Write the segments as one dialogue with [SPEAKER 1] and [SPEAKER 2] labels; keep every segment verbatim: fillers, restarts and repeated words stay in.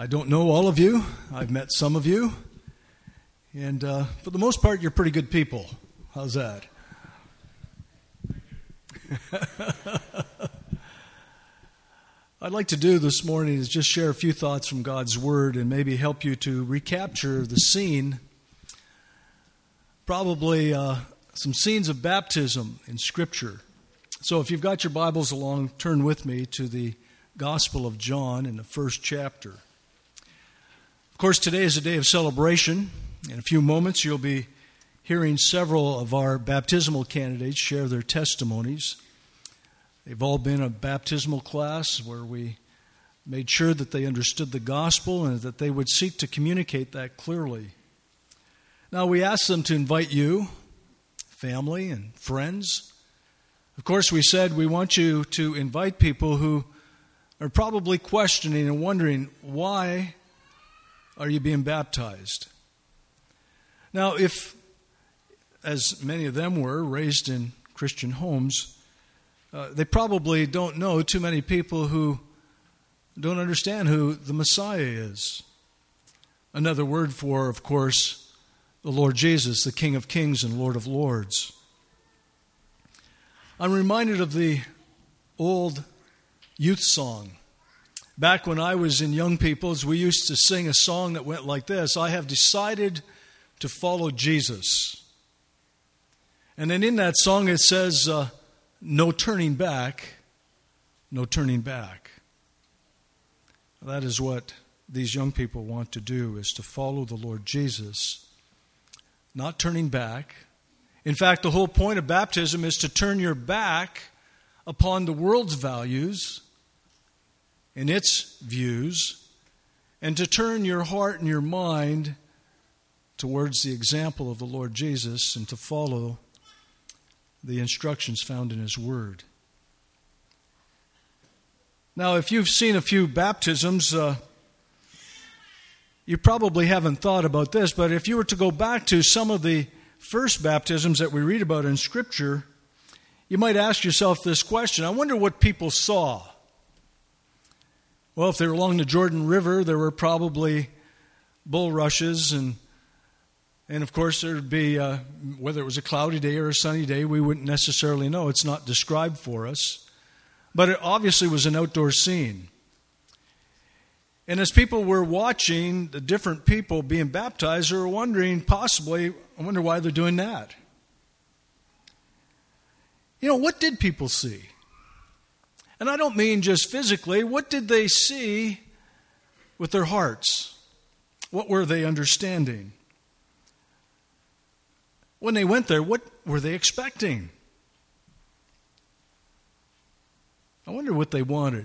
[SPEAKER 1] I don't know all of you. I've met some of you. And uh, for the most part, you're pretty good people. How's that? I'd like to do this morning is just share a few thoughts from God's Word and maybe help you to recapture the scene, probably uh, some scenes of baptism in Scripture. So if you've got your Bibles along, turn with me to the Gospel of John in the first chapter. Of course, today is a day of celebration. In a few moments, you'll be hearing several of our baptismal candidates share their testimonies. They've all been a baptismal class where we made sure that they understood the gospel and that they would seek to communicate that clearly. Now, we asked them to invite you, family and friends. Of course, we said we want you to invite people who are probably questioning and wondering, why are you being baptized? Now, if, as many of them were, raised in Christian homes, uh, they probably don't know too many people who don't understand who the Messiah is. Another word for, of course, the Lord Jesus, the King of Kings and Lord of Lords. I'm reminded of the old youth song. Back when I was in Young People's, we used to sing a song that went like this: I have decided to follow Jesus. And then in that song it says, uh, no turning back, no turning back. That is what these young people want to do, is to follow the Lord Jesus, not turning back. In fact, the whole point of baptism is to turn your back upon the world's values and its views, and to turn your heart and your mind towards the example of the Lord Jesus and to follow the instructions found in His Word. Now, if you've seen a few baptisms, uh, you probably haven't thought about this, but if you were to go back to some of the first baptisms that we read about in Scripture, you might ask yourself this question: I wonder what people saw. Well, if they were along the Jordan River, there were probably bulrushes, and and of course there would be, uh, whether it was a cloudy day or a sunny day, we wouldn't necessarily know. It's not described for us. But it obviously was an outdoor scene. And as people were watching the different people being baptized, they were wondering, possibly, I wonder why they're doing that. You know, what did people see? And I don't mean just physically. What did they see with their hearts? What were they understanding? When they went there, what were they expecting? I wonder what they wanted.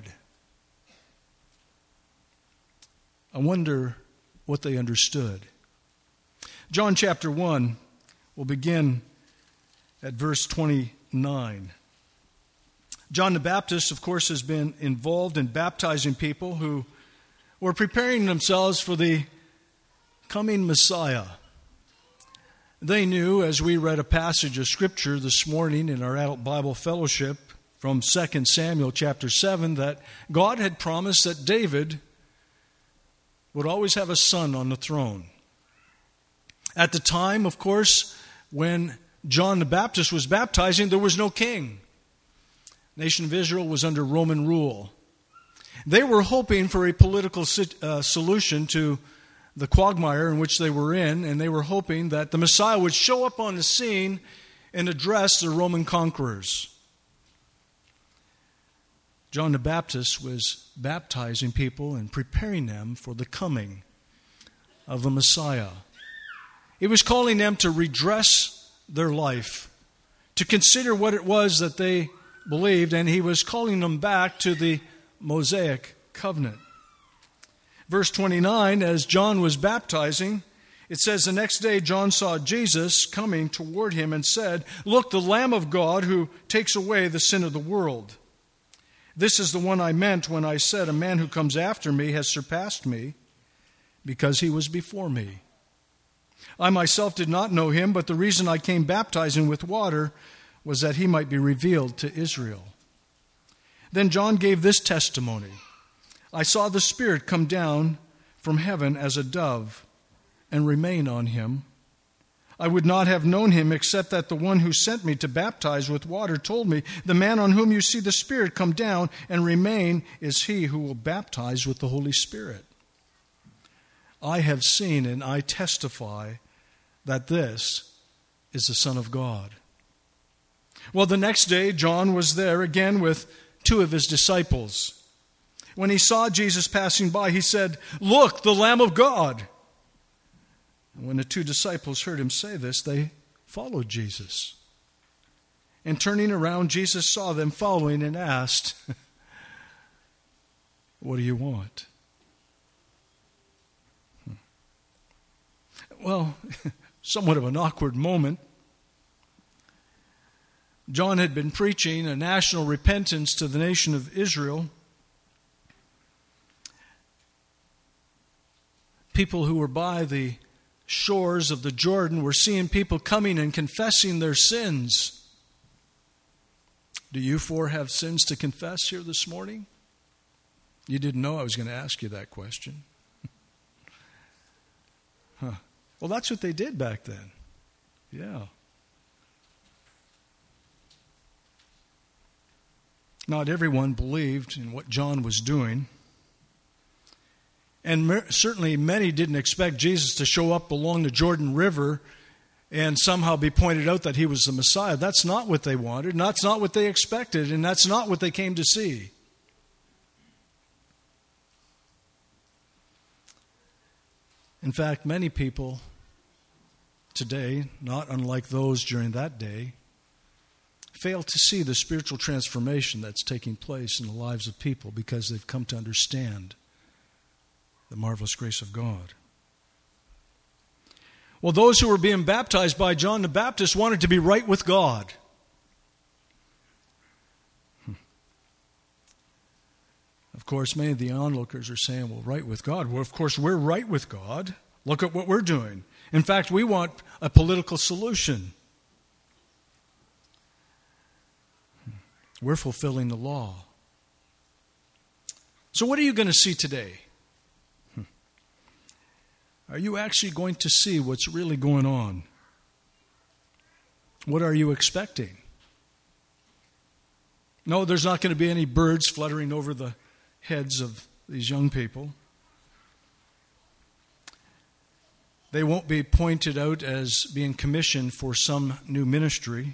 [SPEAKER 1] I wonder what they understood. John chapter one will begin at verse twenty-nine. John the Baptist, of course, has been involved in baptizing people who were preparing themselves for the coming Messiah. They knew, as we read a passage of Scripture this morning in our adult Bible fellowship from Second Samuel chapter seven, that God had promised that David would always have a son on the throne. At the time, of course, when John the Baptist was baptizing, there was no king. The nation of Israel was under Roman rule. They were hoping for a political uh, solution to the quagmire in which they were in, and they were hoping that the Messiah would show up on the scene and address the Roman conquerors. John the Baptist was baptizing people and preparing them for the coming of the Messiah. He was calling them to redress their life, to consider what it was that they believed, and he was calling them back to the Mosaic covenant. Verse twenty-nine, as John was baptizing, it says, the next day John saw Jesus coming toward him and said, look, the Lamb of God who takes away the sin of the world. This is the one I meant when I said, a man who comes after me has surpassed me because he was before me. I myself did not know him, but the reason I came baptizing with water was that he might be revealed to Israel. Then John gave this testimony. I saw the Spirit come down from heaven as a dove and remain on him. I would not have known him except that the one who sent me to baptize with water told me, the man on whom you see the Spirit come down and remain is he who will baptize with the Holy Spirit. I have seen and I testify that this is the Son of God. Well, the next day, John was there again with two of his disciples. When he saw Jesus passing by, he said, "Look, the Lamb of God." And when the two disciples heard him say this, they followed Jesus. And turning around, Jesus saw them following and asked, "What do you want?" Well, somewhat of an awkward moment. John had been preaching a national repentance to the nation of Israel. People who were by the shores of the Jordan were seeing people coming and confessing their sins. Do you four have sins to confess here this morning? You didn't know I was going to ask you that question. Huh. Well, that's what they did back then. Yeah. Not everyone believed in what John was doing. And certainly many didn't expect Jesus to show up along the Jordan River and somehow be pointed out that he was the Messiah. That's not what they wanted, and that's not what they expected, and that's not what they came to see. In fact, many people today, not unlike those during that day, fail to see the spiritual transformation that's taking place in the lives of people because they've come to understand the marvelous grace of God. Well, those who were being baptized by John the Baptist wanted to be right with God. Of course, many of the onlookers are saying, well, right with God. Well, of course, we're right with God. Look at what we're doing. In fact, we want a political solution. We're fulfilling the law. So what are you going to see today? Are you actually going to see what's really going on? What are you expecting? No, there's not going to be any birds fluttering over the heads of these young people. They won't be pointed out as being commissioned for some new ministry.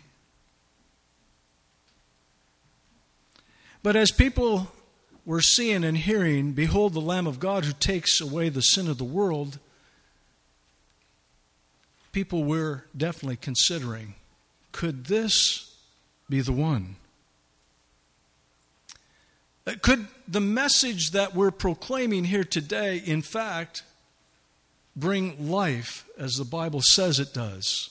[SPEAKER 1] But as people were seeing and hearing, "Behold the Lamb of God who takes away the sin of the world," people were definitely considering, could this be the one? Could the message that we're proclaiming here today, in fact, bring life as the Bible says it does?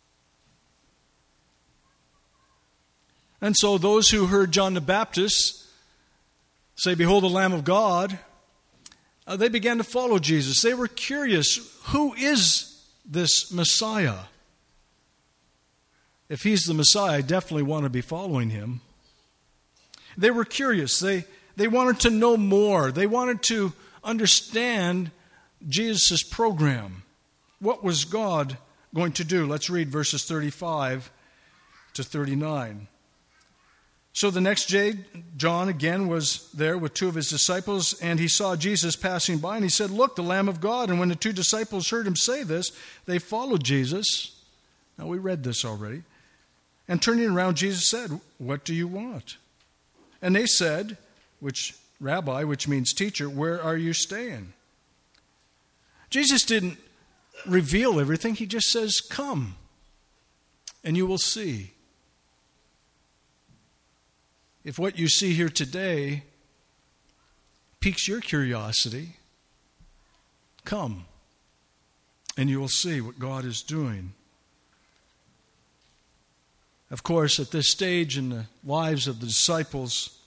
[SPEAKER 1] And so those who heard John the Baptist say, "Behold the Lamb of God," uh, they began to follow Jesus. They were curious, who is this Messiah? If he's the Messiah, I definitely want to be following him. They were curious. They, they wanted to know more. They wanted to understand Jesus' program. What was God going to do? Let's read verses thirty-five to thirty-nine. So the next day, John again was there with two of his disciples, and he saw Jesus passing by, and he said, "Look, the Lamb of God." And when the two disciples heard him say this, they followed Jesus. Now, we read this already. And turning around, Jesus said, "What do you want?" And they said, which Rabbi, which means teacher, "Where are you staying?" Jesus didn't reveal everything. He just says, "Come, and you will see." If what you see here today piques your curiosity, come, and you will see what God is doing. Of course, at this stage in the lives of the disciples,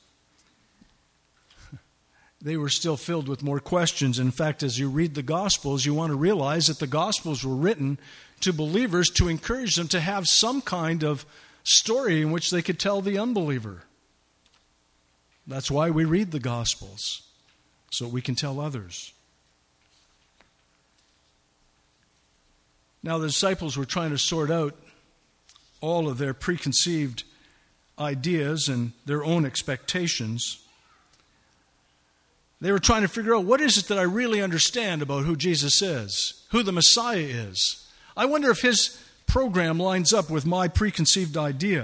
[SPEAKER 1] they were still filled with more questions. In fact, as you read the Gospels, you want to realize that the Gospels were written to believers to encourage them to have some kind of story in which they could tell the unbeliever. That's why we read the Gospels, so we can tell others. Now the disciples were trying to sort out all of their preconceived ideas and their own expectations. They were trying to figure out, what is it that I really understand about who Jesus is, who the Messiah is? I wonder if his program lines up with my preconceived idea.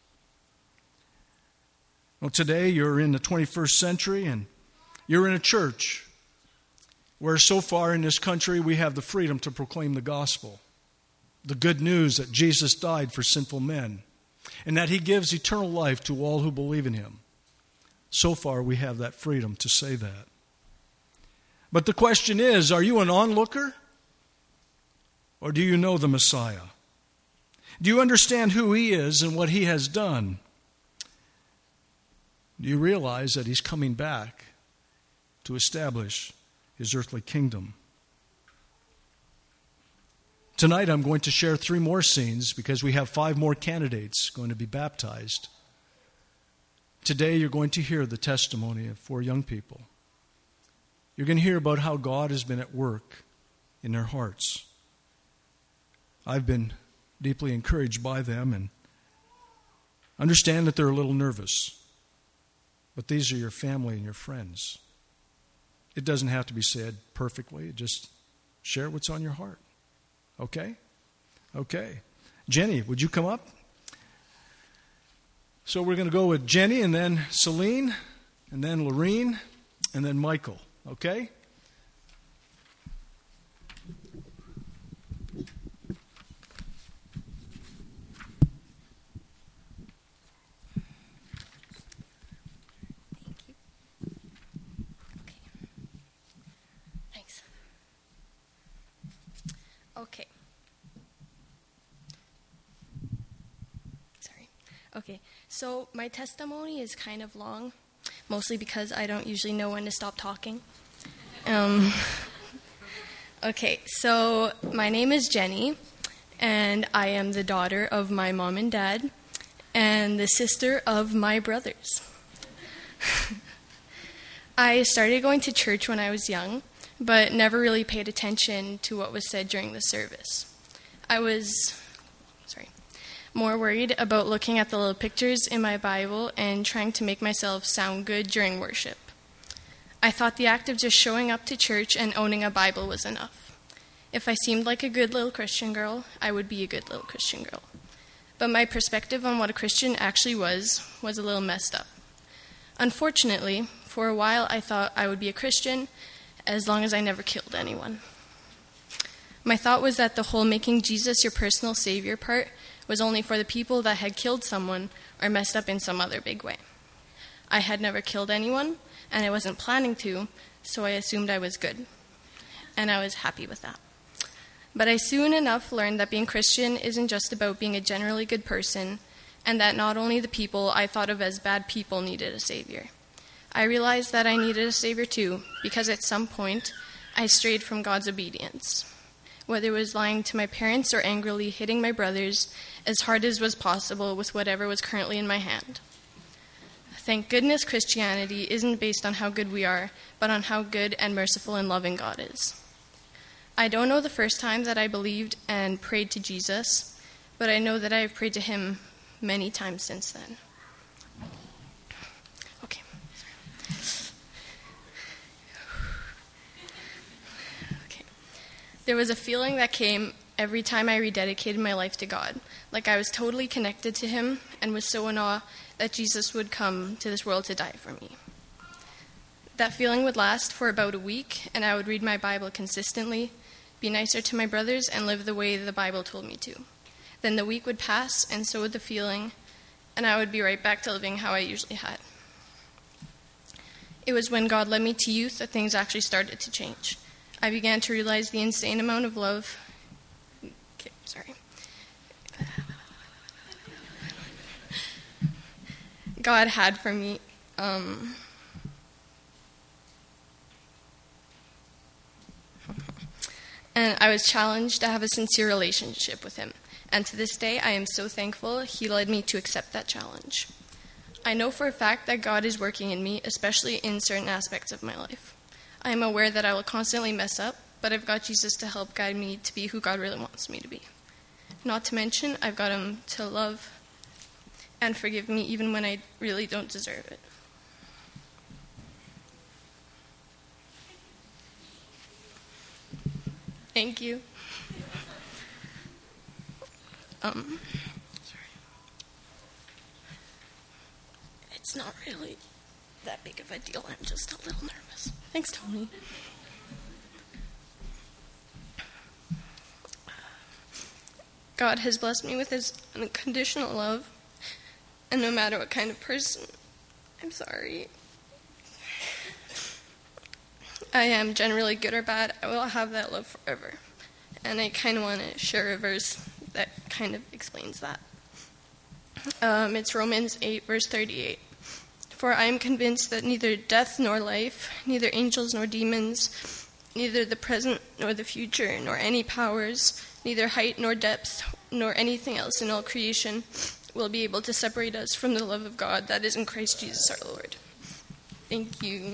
[SPEAKER 1] Well, today you're in the twenty-first century and you're in a church where so far in this country we have the freedom to proclaim the gospel, the good news that Jesus died for sinful men and that he gives eternal life to all who believe in him. So far we have that freedom to say that. But the question is, are you an onlooker or do you know the Messiah? Do you understand who he is and what he has done? Do you realize that he's coming back to establish his earthly kingdom? Tonight I'm going to share three more scenes because we have five more candidates going to be baptized. Today you're going to hear the testimony of four young people. You're going to hear about how God has been at work in their hearts. I've been deeply encouraged by them and understand that they're a little nervous. But these are your family and your friends. It doesn't have to be said perfectly. Just share what's on your heart. Okay? Okay. Jenny, would you come up? So we're going to go with Jenny and then Celine and then Lorene and then Michael. Okay?
[SPEAKER 2] Okay. Sorry. Okay, so my testimony is kind of long, mostly because I don't usually know when to stop talking. Um, okay, so my name is Jenny, and I am the daughter of my mom and dad, and the sister of my brothers. I started going to church when I was young, but never really paid attention to what was said during the service. I was, sorry, more worried about looking at the little pictures in my Bible and trying to make myself sound good during worship. I thought the act of just showing up to church and owning a Bible was enough. If I seemed like a good little Christian girl, I would be a good little Christian girl. But my perspective on what a Christian actually was, was a little messed up. Unfortunately, for a while I thought I would be a Christian as long as I never killed anyone. My thought was that the whole making Jesus your personal savior part was only for the people that had killed someone or messed up in some other big way. I had never killed anyone, and I wasn't planning to, so I assumed I was good. And I was happy with that. But I soon enough learned that being Christian isn't just about being a generally good person, and that not only the people I thought of as bad people needed a savior. I realized that I needed a savior too, because at some point I strayed from God's obedience. Whether it was lying to my parents or angrily hitting my brothers as hard as was possible with whatever was currently in my hand. Thank goodness Christianity isn't based on how good we are, but on how good and merciful and loving God is. I don't know the first time that I believed and prayed to Jesus, but I know that I have prayed to him many times since then. Okay. Okay. There was a feeling that came every time I rededicated my life to God, like I was totally connected to him and was so in awe that Jesus would come to this world to die for me. That feeling would last for about a week, and I would read my Bible consistently, be nicer to my brothers, and live the way the Bible told me to. Then the week would pass, and so would the feeling, and I would be right back to living how I usually had. It was when God led me to youth that things actually started to change. I began to realize the insane amount of love. Okay, sorry. God had for me. Um, and I was challenged to have a sincere relationship with him. And to this day, I am so thankful he led me to accept that challenge. I know for a fact that God is working in me, especially in certain aspects of my life. I am aware that I will constantly mess up, but I've got Jesus to help guide me to be who God really wants me to be. Not to mention, I've got him to love and forgive me even when I really don't deserve it. Thank you. Um, sorry. It's not really that big of a deal. I'm just a little nervous. Thanks, Tony. God has blessed me with his unconditional love, and no matter what kind of person, I'm sorry, I am generally good or bad, I will have that love forever. And I kind of want to share a verse that kind of explains that. Um, it's Romans eight, verse thirty-eight. For I am convinced that neither death nor life, neither angels nor demons, neither the present nor the future, nor any powers, neither height nor depth, nor anything else in all creation will be able to separate us from the love of God that is in Christ Jesus our Lord. Thank you.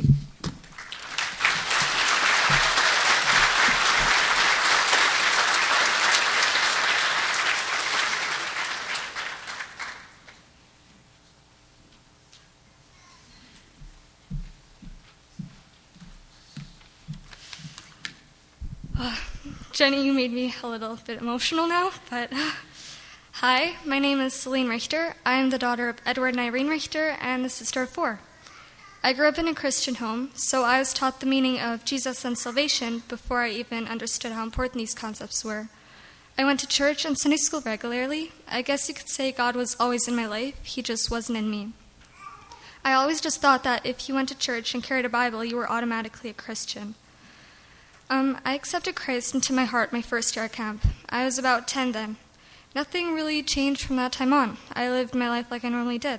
[SPEAKER 3] Uh, Jenny, you made me a little bit emotional now, but uh, hi, my name is Celine Richter. I am the daughter of Edward and Irene Richter and the sister of four. I grew up in a Christian home, so I was taught the meaning of Jesus and salvation before I even understood how important these concepts were. I went to church and Sunday school regularly. I guess you could say God was always in my life, he just wasn't in me. I always just thought that if you went to church and carried a Bible, you were automatically a Christian. Um, I accepted Christ into my heart my first year at camp. I was about ten then. Nothing really changed from that time on. I lived my life like I normally did.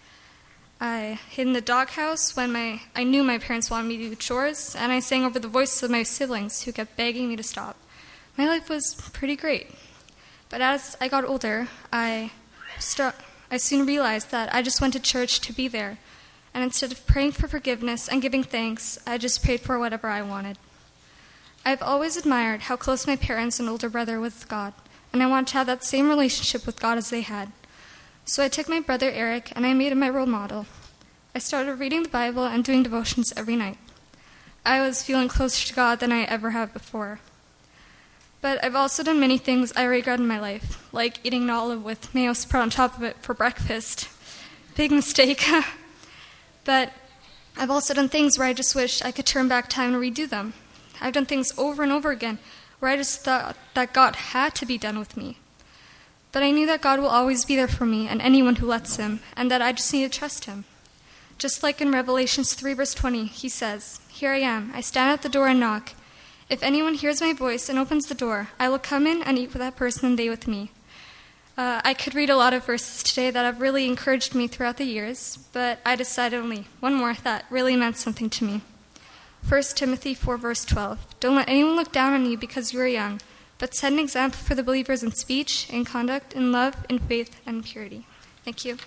[SPEAKER 3] I hid in the doghouse when my I knew my parents wanted me to do chores, and I sang over the voices of my siblings who kept begging me to stop. My life was pretty great. But as I got older, I, st- I soon realized that I just went to church to be there, and instead of praying for forgiveness and giving thanks, I just prayed for whatever I wanted. I've always admired how close my parents and older brother were with God, and I wanted to have that same relationship with God as they had. So I took my brother Eric, and I made him my role model. I started reading the Bible and doing devotions every night. I was feeling closer to God than I ever have before. But I've also done many things I regret in my life, like eating an olive with mayo spread on top of it for breakfast. Big mistake. But I've also done things where I just wish I could turn back time and redo them. I've done things over and over again where I just thought that God had to be done with me. But I knew that God will always be there for me and anyone who lets him, and that I just need to trust him. Just like in Revelation three, verse twenty, he says, "Here I am, I stand at the door and knock. If anyone hears my voice and opens the door, I will come in and eat with that person and they with me." Uh, I could read a lot of verses today that have really encouraged me throughout the years, but I decided only one more that really meant something to me. First Timothy four, verse twelve, "Don't let anyone look down on you because you are young, but set an example for the believers in speech, in conduct, in love, in faith, and purity." Thank you.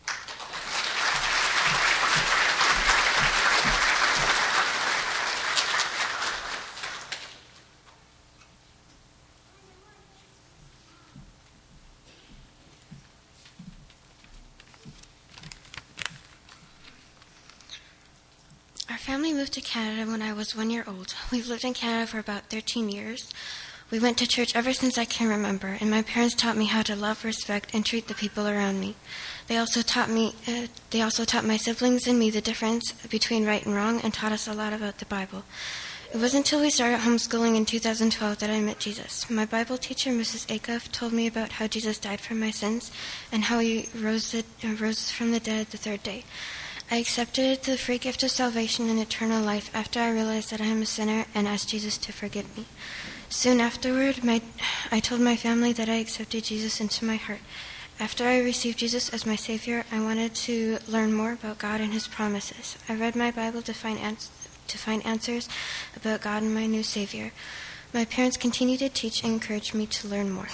[SPEAKER 4] Our family moved to Canada when I was one year old. We've lived in Canada for about thirteen years. We went to church ever since I can remember, and my parents taught me how to love, respect, and treat the people around me. They also taught me. Uh, they also taught my siblings and me the difference between right and wrong, and taught us a lot about the Bible. It wasn't until we started homeschooling in two thousand twelve that I met Jesus. My Bible teacher, Missus Acuff, told me about how Jesus died for my sins and how he rose, the, uh, rose from the dead the third day. I accepted the free gift of salvation and eternal life after I realized that I am a sinner and asked Jesus to forgive me. Soon afterward, my, I told my family that I accepted Jesus into my heart. After I received Jesus as my Savior, I wanted to learn more about God and his promises. I read my Bible to find, ans- to find answers about God and my new Savior. My parents continued to teach and encourage me to learn more.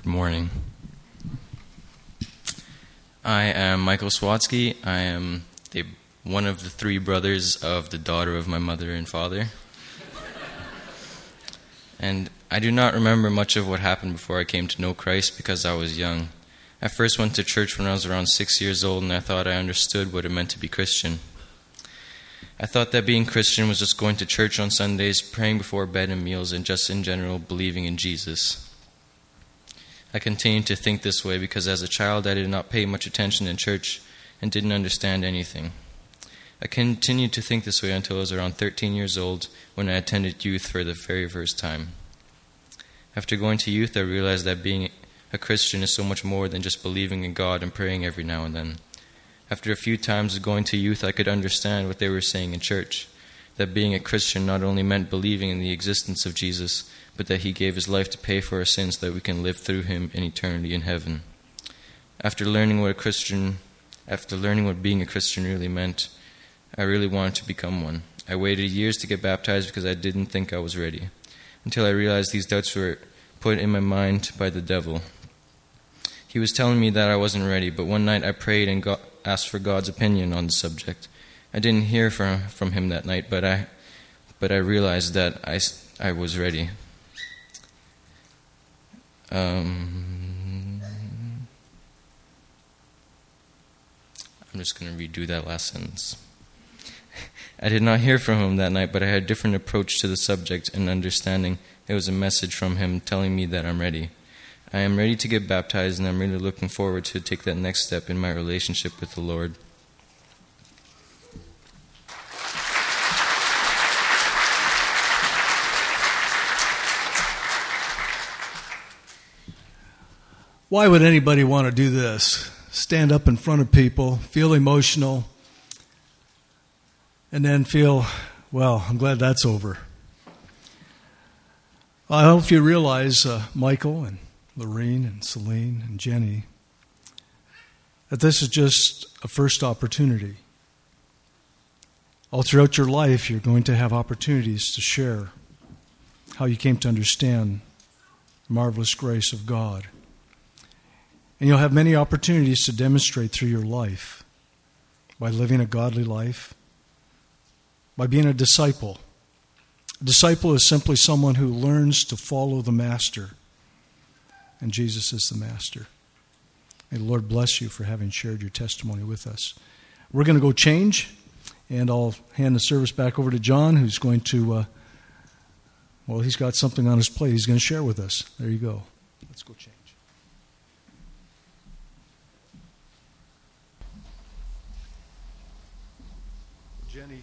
[SPEAKER 5] Good morning. I am Michael Swatsky. I am the, one of the three brothers of the daughter of my mother and father. And I do not remember much of what happened before I came to know Christ because I was young. I first went to church when I was around six years old, and I thought I understood what it meant to be Christian. I thought that being Christian was just going to church on Sundays, praying before bed and meals, and just in general believing in Jesus. I continued to think this way because as a child I did not pay much attention in church and didn't understand anything. I continued to think this way until I was around thirteen years old when I attended youth for the very first time. After going to youth, I realized that being a Christian is so much more than just believing in God and praying every now and then. After a few times of going to youth, I could understand what they were saying in church, that being a Christian not only meant believing in the existence of Jesus, but that he gave his life to pay for our sins so that we can live through him in eternity in heaven. After learning what a Christian, after learning what being a Christian really meant, I really wanted to become one. I waited years to get baptized because I didn't think I was ready, until I realized these doubts were put in my mind by the devil. He was telling me that I wasn't ready, but one night I prayed and got, asked for God's opinion on the subject. I didn't hear from, from him that night, but I, but I realized that I, I was ready. Um, I'm just going to redo that last sentence. I did not hear from him that night, but I had a different approach to the subject and understanding it was a message from him telling me that I'm ready. I am ready to get baptized, and I'm really looking forward to take that next step in my relationship with the Lord.
[SPEAKER 1] Why would anybody want to do this? Stand up in front of people, feel emotional, and then feel, well, I'm glad that's over. I hope you realize, uh, Michael and Lorene and Celine and Jenny, that this is just a first opportunity. All throughout your life, you're going to have opportunities to share how you came to understand the marvelous grace of God. And you'll have many opportunities to demonstrate through your life by living a godly life, by being a disciple. A disciple is simply someone who learns to follow the Master, and Jesus is the Master. May the Lord bless you for having shared your testimony with us. We're going to go change, and I'll hand the service back over to John, who's going to, uh, well, he's got something on his plate he's going to share with us. There you go. Let's go change. Jenny,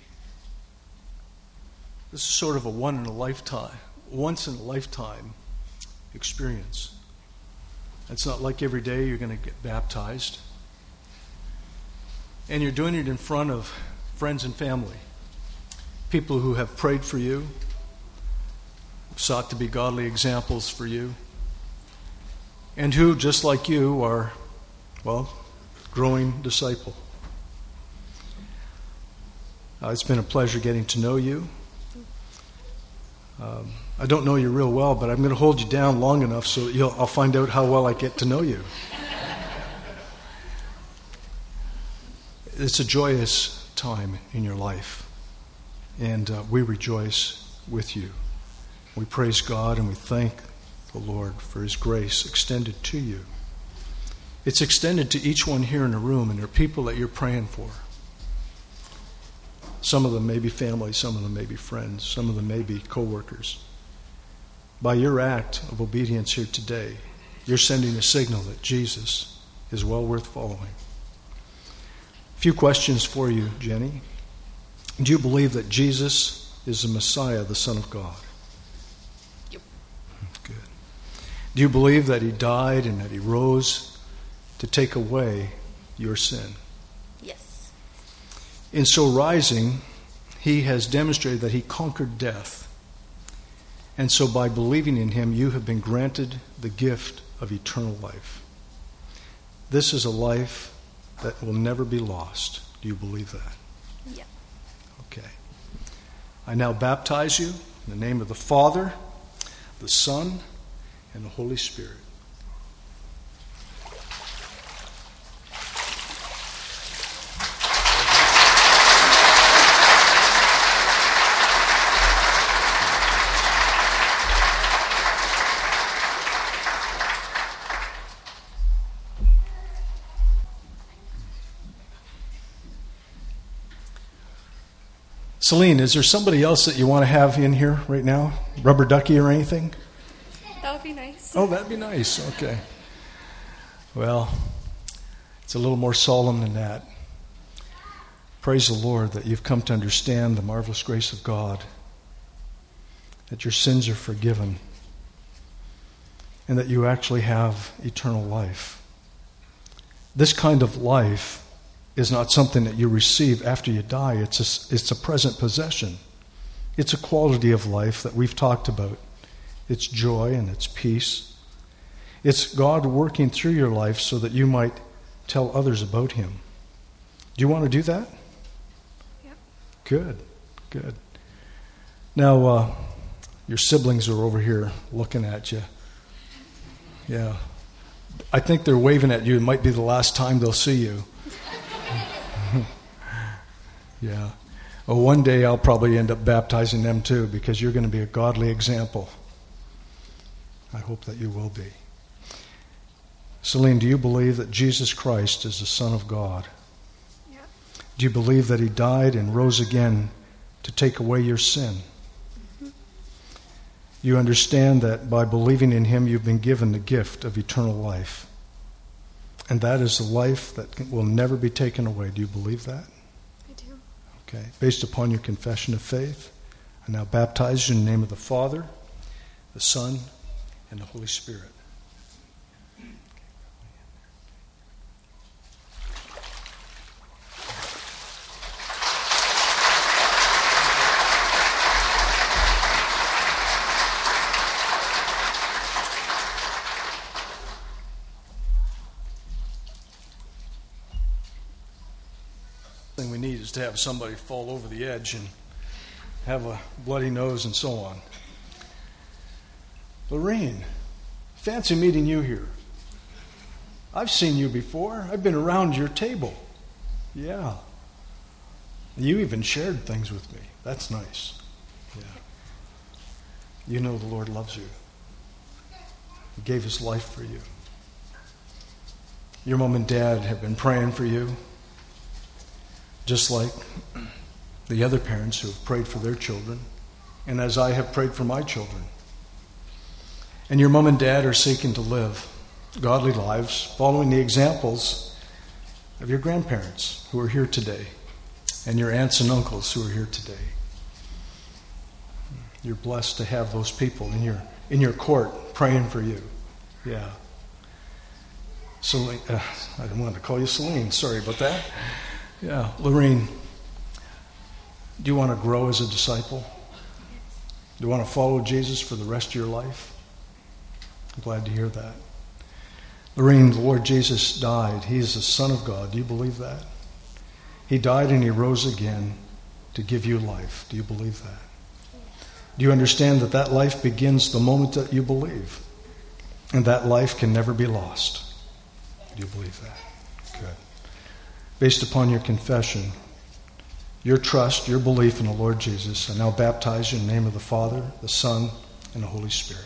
[SPEAKER 1] this is sort of a one in a lifetime, once in a lifetime experience. It's not like every day you're going to get baptized. And you're doing it in front of friends and family, people who have prayed for you, sought to be godly examples for you, and who, just like you, are, well, growing disciple. Uh, it's been a pleasure getting to know you. Um, I don't know you real well, but I'm going to hold you down long enough so that you'll, I'll find out how well I get to know you. It's a joyous time in your life, and uh, we rejoice with you. We praise God and we thank the Lord for His grace extended to you. It's extended to each one here in the room, and there are people that you're praying for. Some of them may be family, some of them may be friends, some of them may be co-workers. By your act of obedience here today, you're sending a signal that Jesus is well worth following. A few questions for you, Jenny. Do you believe that Jesus is the Messiah, the Son of God?
[SPEAKER 2] Yep.
[SPEAKER 1] Good. Do you believe that He died and that He rose to take away your sin?
[SPEAKER 2] Yes.
[SPEAKER 1] In so rising, He has demonstrated that He conquered death. And so by believing in Him, you have been granted the gift of eternal life. This is a life that will never be lost. Do you believe that?
[SPEAKER 2] Yeah.
[SPEAKER 1] Okay. I now baptize you in the name of the Father, the Son, and the Holy Spirit. Celine, is there somebody else that you want to have in here right now? Rubber ducky or anything?
[SPEAKER 3] That would be nice.
[SPEAKER 1] Oh, that'd be nice. Okay. Well, it's a little more solemn than that. Praise the Lord that you've come to understand the marvelous grace of God, that your sins are forgiven, and that you actually have eternal life. This kind of life is not something that you receive after you die. It's a, it's a present possession. It's a quality of life that we've talked about. It's joy and it's peace. It's God working through your life so that you might tell others about Him. Do you want to do that?
[SPEAKER 3] Yep.
[SPEAKER 1] Good, good. Now, uh, your siblings are over here looking at you. Yeah. I think they're waving at you. It might be the last time they'll see you. Yeah. Well, one day I'll probably end up baptizing them too, because you're going to be a godly example. I hope that you will be. Celine, do you believe that Jesus Christ is the Son of God?
[SPEAKER 3] Yep.
[SPEAKER 1] Do you believe that He died and rose again to take away your sin?
[SPEAKER 3] Mm-hmm.
[SPEAKER 1] You understand that by believing in Him, you've been given the gift of eternal life. And that is the life that will never be taken away. Do you believe that?
[SPEAKER 3] I do.
[SPEAKER 1] Okay. Based upon your confession of faith, I now baptize you in the name of the Father, the Son, and the Holy Spirit. Thing we need is to have somebody fall over the edge and have a bloody nose and so on. Lorraine, fancy meeting you here. I've seen you before. I've been around your table. Yeah. You even shared things with me. That's nice. Yeah. You know the Lord loves you. He gave His life for you. Your mom and dad have been praying for you, just like the other parents who have prayed for their children, and as I have prayed for my children. And your mom and dad are seeking to live godly lives, following the examples of your grandparents who are here today, and your aunts and uncles who are here today. You're blessed to have those people in your in your court praying for you. Yeah. Celine, uh, I didn't want to call you Celine. Sorry about that. Yeah, Lorraine, do you want to grow as a disciple? Do you want to follow Jesus for the rest of your life? I'm glad to hear that. Lorraine, the Lord Jesus died. He is the Son of God. Do you believe that? He died and He rose again to give you life. Do you believe that? Do you understand that that life begins the moment that you believe? And that life can never be lost. Do you believe that? Good. Based upon your confession, your trust, your belief in the Lord Jesus, I now baptize you in the name of the Father, the Son, and the Holy Spirit.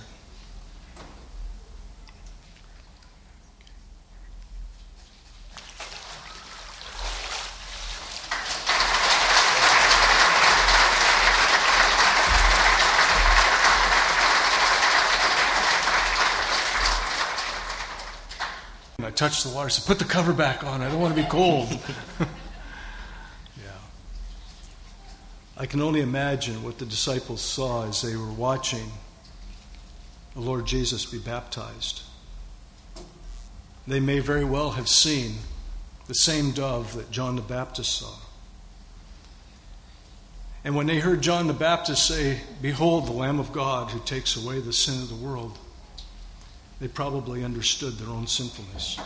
[SPEAKER 1] I touched the water, said, put the cover back on. I don't want to be cold. Yeah. I can only imagine what the disciples saw as they were watching the Lord Jesus be baptized. They may very well have seen the same dove that John the Baptist saw. And when they heard John the Baptist say, "Behold, the Lamb of God who takes away the sin of the world," they probably understood their own sinfulness.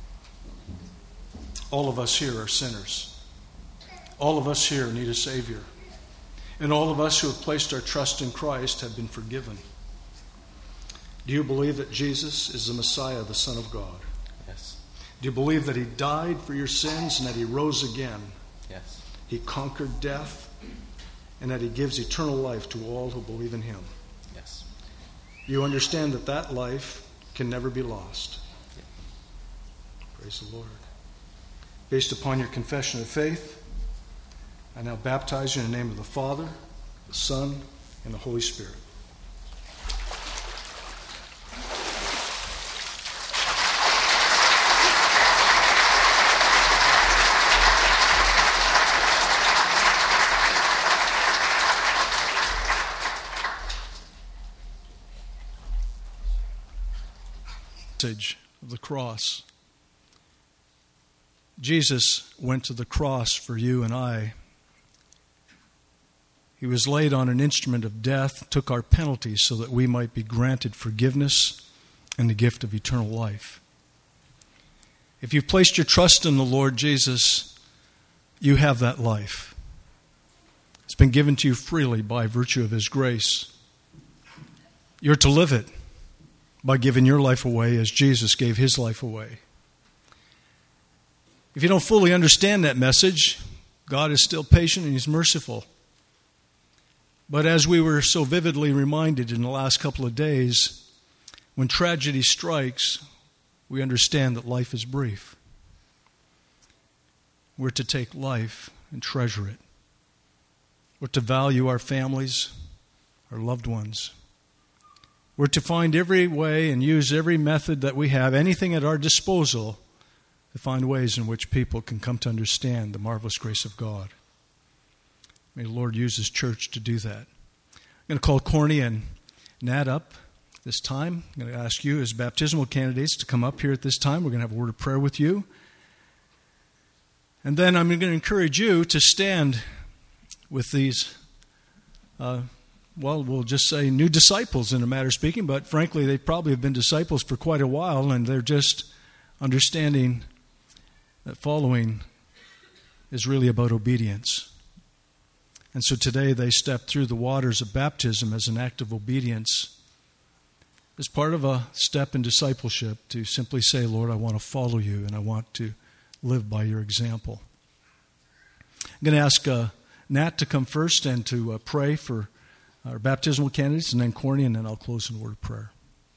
[SPEAKER 1] All of us here are sinners. All of us here need a Savior. And all of us who have placed our trust in Christ have been forgiven. Do you believe that Jesus is the Messiah, the Son of God?
[SPEAKER 5] Yes.
[SPEAKER 1] Do you believe that He died for your sins and that He rose again?
[SPEAKER 5] Yes.
[SPEAKER 1] He conquered death and that He gives eternal life to all who believe in Him?
[SPEAKER 5] Yes.
[SPEAKER 1] You understand that that life can never be lost.
[SPEAKER 5] Yeah.
[SPEAKER 1] Praise the Lord. Based upon your confession of faith, I now baptize you in the name of the Father, the Son, and the Holy Spirit. Message of the cross. Jesus went to the cross for you and I. He was laid on an instrument of death, took our penalties so that we might be granted forgiveness and the gift of eternal life. If you've placed your trust in the Lord Jesus, you have that life. It's been given to you freely by virtue of His grace. You're to live it by giving your life away as Jesus gave His life away. If you don't fully understand that message, God is still patient and He's merciful. But as we were so vividly reminded in the last couple of days, when tragedy strikes, we understand that life is brief. We're to take life and treasure it. We're to value our families, our loved ones. We're to find every way and use every method that we have, anything at our disposal, to find ways in which people can come to understand the marvelous grace of God. May the Lord use His church to do that. I'm going to call Corny and Nat up this time. I'm going to ask you as baptismal candidates to come up here at this time. We're going to have a word of prayer with you. And then I'm going to encourage you to stand with these uh, well, we'll just say new disciples in a matter of speaking, but frankly, they probably have been disciples for quite a while, and they're just understanding that following is really about obedience. And so today they step through the waters of baptism as an act of obedience, as part of a step in discipleship to simply say, Lord, I want to follow you, and I want to live by your example. I'm going to ask uh, Nat to come first and to uh, pray for our baptismal candidates, and then Corny, and then I'll close in a word of prayer.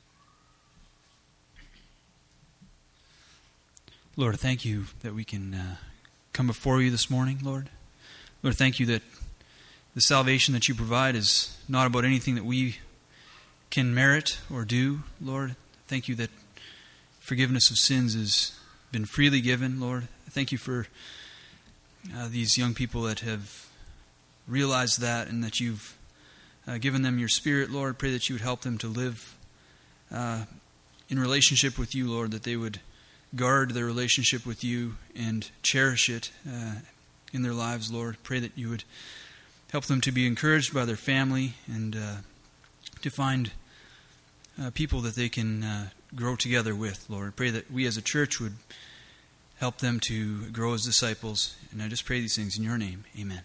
[SPEAKER 6] Lord, thank you that we can uh, come before you this morning, Lord. Lord, thank you that the salvation that you provide is not about anything that we can merit or do, Lord. Thank you that forgiveness of sins has been freely given, Lord. Thank you for uh, these young people that have realized that and that you've Uh, given them your Spirit, Lord. Pray that you would help them to live uh, in relationship with you, Lord, that they would guard their relationship with you and cherish it uh, in their lives, Lord. Pray that you would help them to be encouraged by their family and uh, to find uh, people that they can uh, grow together with, Lord. Pray that we as a church would help them to grow as disciples. And I just pray these things in your name. Amen.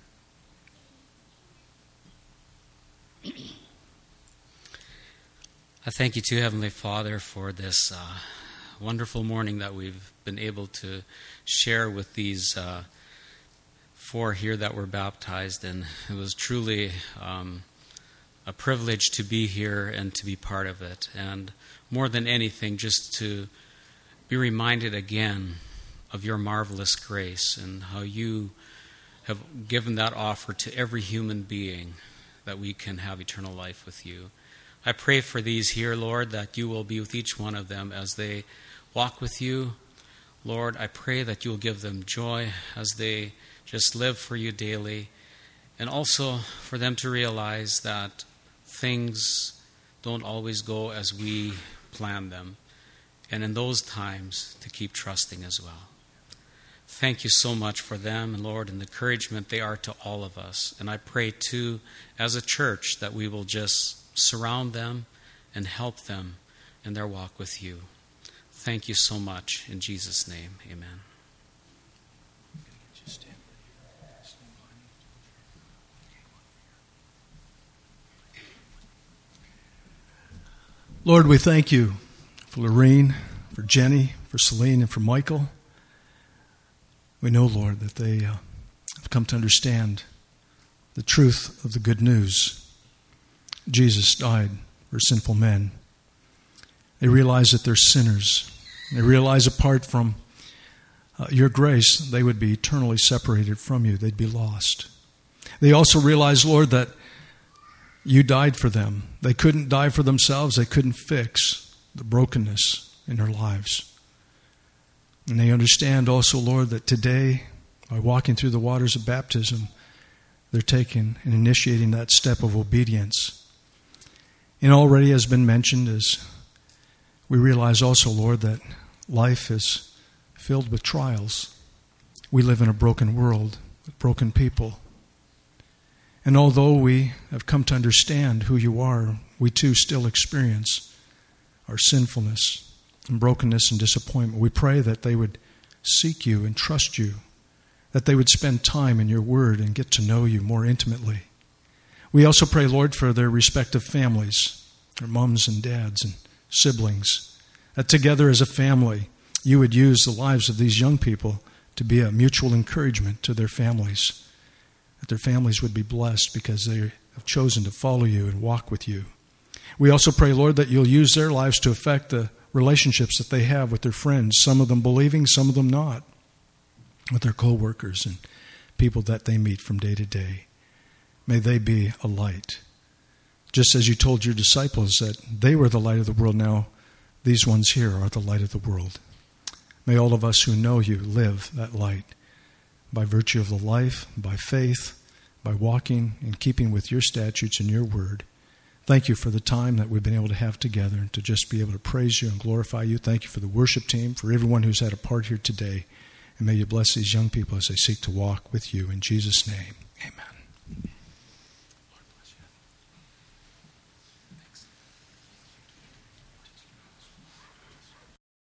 [SPEAKER 7] I thank you too, Heavenly Father, for this uh, wonderful morning that we've been able to share with these uh, four here that were baptized. And it was truly um, a privilege to be here and to be part of it. And more than anything, just to be reminded again of your marvelous grace and how you have given that offer to every human being, that we can have eternal life with you. I pray for these here, Lord, that you will be with each one of them as they walk with you. Lord, I pray that you will give them joy as they just live for you daily, and also for them to realize that things don't always go as we plan them, and in those times to keep trusting as well. Thank you so much for them, and Lord, and the encouragement they are to all of us. And I pray too, as a church, that we will just surround them and help them in their walk with you. Thank you so much. In Jesus' name, amen.
[SPEAKER 1] Lord, we thank you for Lorene, for Jenny, for Celine, and for Michael. We know, Lord, that they uh, have come to understand the truth of the good news. Jesus died for sinful men. They realize that they're sinners. They realize apart from uh, your grace, they would be eternally separated from you. They'd be lost. They also realized, Lord, that you died for them. They couldn't die for themselves. They couldn't fix the brokenness in their lives. And they understand also, Lord, that today, by walking through the waters of baptism, they're taking and initiating that step of obedience. And already has been mentioned, as we realize also, Lord, that life is filled with trials. We live in a broken world with broken people. And although we have come to understand who you are, we too still experience our sinfulness and brokenness and disappointment. We pray that they would seek you and trust you, that they would spend time in your word and get to know you more intimately. We also pray, Lord, for their respective families, their moms and dads and siblings, that together as a family you would use the lives of these young people to be a mutual encouragement to their families, that their families would be blessed because they have chosen to follow you and walk with you. We also pray, Lord, that you'll use their lives to affect the relationships that they have with their friends, some of them believing, some of them not, with their co-workers and people that they meet from day to day. May they be a light. Just as you told your disciples that they were the light of the world, now these ones here are the light of the world. May all of us who know you live that light by virtue of the life, by faith, by walking and keeping with your statutes and your word. Thank you for the time that we've been able to have together and to just be able to praise you and glorify you. Thank you for the worship team, for everyone who's had a part here today. And may you bless these young people as they seek to walk with you. In Jesus' name.